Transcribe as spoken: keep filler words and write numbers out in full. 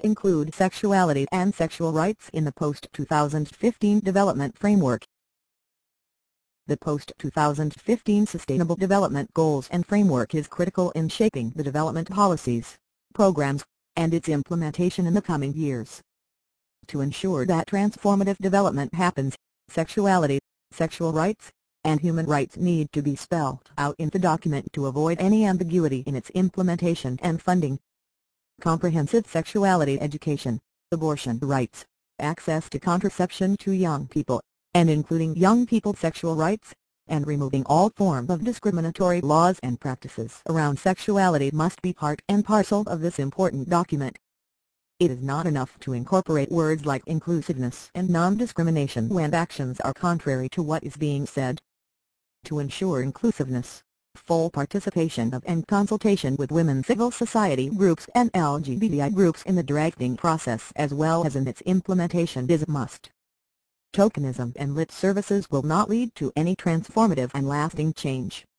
include sexuality and sexual rights in the post two thousand fifteen Development Framework. The post two thousand fifteen Sustainable Development Goals and Framework is critical in shaping the development policies, programs, and its implementation in the coming years. To ensure that transformative development happens, sexuality, sexual rights, and human rights need to be spelled out in the document to avoid any ambiguity in its implementation and funding. Comprehensive sexuality education, abortion rights, access to contraception to young people, and including young people's sexual rights, and removing all form of discriminatory laws and practices around sexuality must be part and parcel of this important document. It is not enough to incorporate words like inclusiveness and non-discrimination when actions are contrary to what is being said. To ensure inclusiveness, full participation of and consultation with women civil society groups and L G B T I groups in the drafting process as well as in its implementation is a must. Tokenism and lip services will not lead to any transformative and lasting change.